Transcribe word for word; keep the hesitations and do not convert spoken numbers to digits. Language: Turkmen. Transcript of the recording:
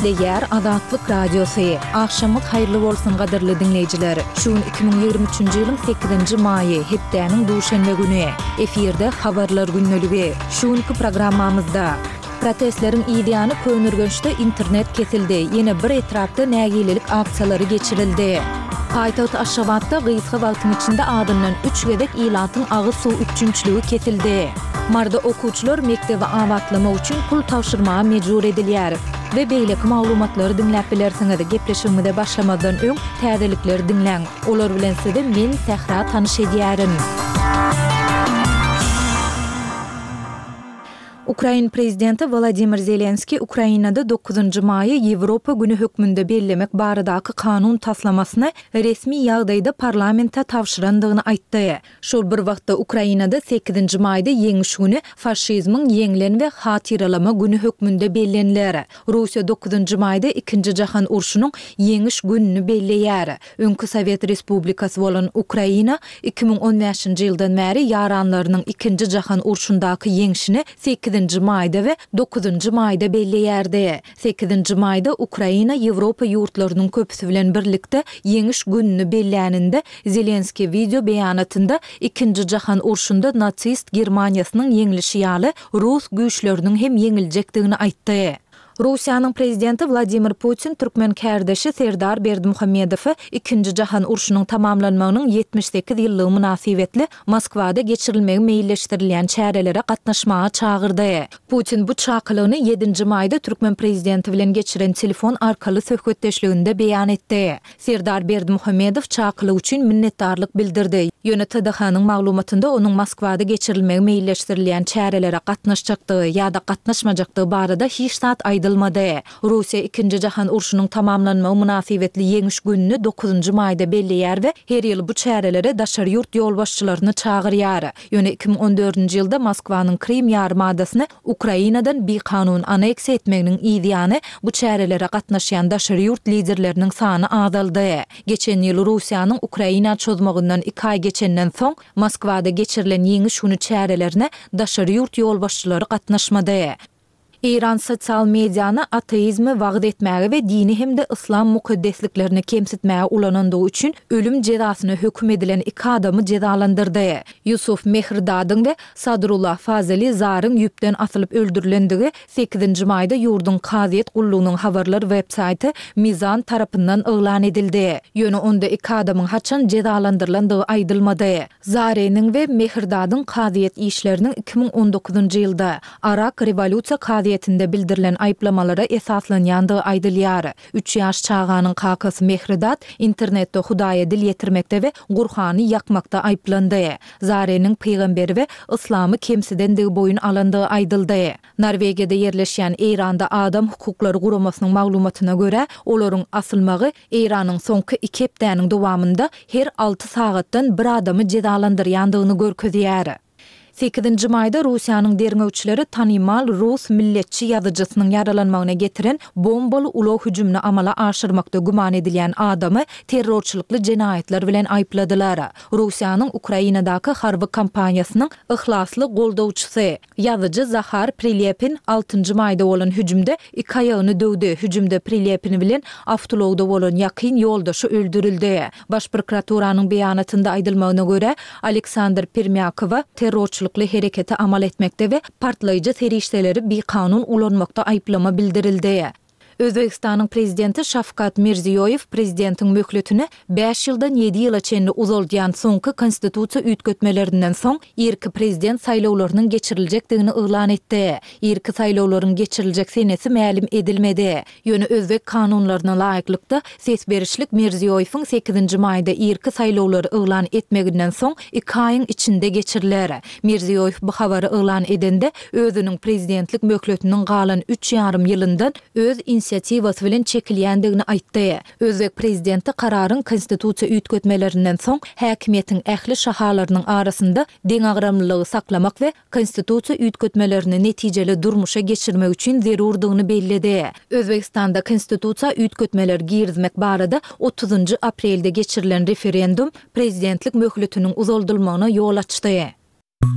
Ýer Azatlyk Radiosu. Akşamyk haýyrly bolsun gaderli dinleýijiler. Şuň iki bin ýigrimä üçünji ýylyň sekizinji maýy hepdäniň duşanba güni. Eferde habarlar günneligi. Şuňky programmamyzda protestlerin ideýany könürgençde internet kesildi. Ýene bir etrapda nägililik aksiýalary geçirildi. Paýtaht Aşgabatda gysga wagtyň içinde adından üç gedek ilatyň agy suw üçünçlügi kesildi. Marda okuwçylar mektebe awatlamak üçin pul tapşyrmaga mejbur edilýär. Ve beýleki maglumatlary dinläp bilersiňiz. Gepleşigimize başlamadan öň täzelikleri dinläň. Olar bilen sizde men Sehra tanyş edýärim. Ukraina prezidenti Vladimir Zelenski Ukrainada dokuzunji maýy Ýewropa güni hökmünde bellemek baradaky kanun taslamasyny resmi ýagdaýda parlamentde tapşyrandygyny aýtdy. Şol bir wagtda Ukrainada sekizinji maýda ýeňiş güni faşizmiň ýeňilen we hatyralama güni hökmünde bellenler. Russiýa dokuzunji maýda ikinji jahan urşunyň ýeňiş gününi belleýär. Öňkü Sowet Respublikasy bolan Ukraina iki bin on beşinji ýyldan bäri ýaranlarynyň ikinji jahan urşundaky ýeňişini sekizinji maýda we dokuzunji maýda belleýärdi. sekizinji maýda Ukraina Ýewropa ýurtlarynyň köpüsi bilen birlikde ýeňiş gününi belläninde Zelenski video beýanatynda ikinji jahan urşunda natsist Germaniýasynyň ýeňilişi ýaly Rus güýçleriniň hem ýeňiljekdigini aýtdy. Russiýanyň prezidenti Vladimir Putin türkmen kärdeşi Serdar Berdimuhammedowy ikinji jahan urşunyň tamamlanmagynyň yetmiş sekiz ýyllygy münasibetli Moskwada geçirilmegi meýilleşdirilýän çärelere gatnaşmaga çagyrdy. Putin bu çakylygyny ýedinji maýda türkmen prezidenti bilen geçiren telefon arkaly söhbetdeşliginde beýan etdi. Serdar Berdimuhammedow çakylyk üçin minnetdarlyk bildirdi. Ýöne T D H-nyň maglumatynda onuň Moskwada geçirilmegi meýilleşdirilýän çärelere gatnaşjakdygy ýa-da gatnaşmajakdygy barada hiç zat aýdylmady. Russiýa ikinji jahan urşunyň tamamlanmagy münasibetli ýeňiş gününi dokuzunji maýda belleýär we her ýyl bu çärelere daşary ýurt ýolbaşçylaryny çagyrýar. Ýöne iki bin on dördünji ýylda Moskwanyň Krim ýarymadasyny Ukrainadan bikanun aneks etmeginiň ideýany bu çärelere gatnaşýan daşary ýurt liderleriniň sany azaldy. Geçen ýyl Russiýanyň Ukraina çözmegininden iki aý geçenden soň Moskwada geçirilen ýeňiş güni çärelerine daşary ýurt ýolbaşçylary gatnaşmady. İran sosial mediany ateizmi wagt etmäge we dini hemde islam mukaddesliklerini kemsitmäge ulanandygy üçin ölüm jezasyna hökm edilen iki adamy jezalandyrdy. Yusuf Mehridadyň we Sadrullah Fazeli Zaryň ýüpden asylyp öldürilendigi sekizinji maýda ýurdun Qaziýet gullugynyň habarlar websaýty Mizan tarapyndan elan edildi. Ýöne onda iki adamyň haçan jezalandyrlandygy aýdylmady. Zaryň we Mehridadyň Qaziýet işleriniň iki bin on dokuzunji ýylda Arak revolýusiýa Qaziýet inde bildirilen aýplamalara esaslanýandygy aýdylýar. üç ýaş çağanyň kakasy Mehridat internetde Hudaýa dil ýetirmekde we Gurhany ýakmakda aýplandy. Zaryň peýgamberi we islamy kemsidendigi boýun alandygy aýdyldy. Norwegiýada ýerleşýän Iranda adam hukuklary guramasynyň maglumatyna görä, olaryň asylmagy Iranyň soňky iki hepdäniň dowamynda her alty sagatdan bir adamy jezalandyrýandygyny görkezýär. sekizinji maýda Russiýanyň derňewçileri tanymal Rus milletçi ýazyjysynyň ýaralanmagyna getiren bombaly ulag hüjümini amala aşyrmakda guman edilýän adamy terrorçylykly jenaýetler bilen aýpladylar. Russiýanyň Ukrainadaky harby kampaniýasynyň ihlasly goldawçysy ýazyjy Zahar Prilepin altynji maýda bolan hüjümde iki aýagyny döwdi. Hüjümde Prilepin bilen awtologda bolan ýakyn ýoldaşy öldürildi. Baş prokuraturanyň beýanatynda aýdylmagyna görä Aleksandr Permyakowa terrorçy herekete amal etmekde ve partlayıcı serişteleri bir kanun ulanmakta ayıplama bildirildi. Özbekistanyň prezidenti Şafkat Mirziýoýew prezidentiň möhletini beş ýyldan ýedi ýyla çenli uzaldýan soňky konstitusiýa üýtgetmelerinden soň irki prezident saýlawlarynyň geçiriljekdigini elan etdi. Irki saýlawlaryň geçiriljek senesi mälim edilmedi. Ýöne özbek kanunlaryna laýyklykda ses berişlik Mirziýoýewiň sekizinji maýda irki saýlawlary elan etmeginden soň iki aýyň içinde geçiriler. Mirziýoýew bu habary elan edende özüniň prezidentlik möhletiniň galan üç ýarym ýylyndan öz inisiativasy bilen çekilýändigini aýtdy. Özbek prezidenti kararyň konstitusiýa üýtgetmelerinden soň häkimiýetiň ähli şahalarynyň arasynda deň agramlylygy saklamak we konstitusiýa üýtgetmelerini netijeli durmuşa geçirmek üçin zerurdygyny bellidi. Özbekistanda konstitusiýa üýtgetmeleri girizmek barada otuzunji aprelde geçirilen referendum prezidentlik möhletiniň uzaldylmagyna ýol açdy.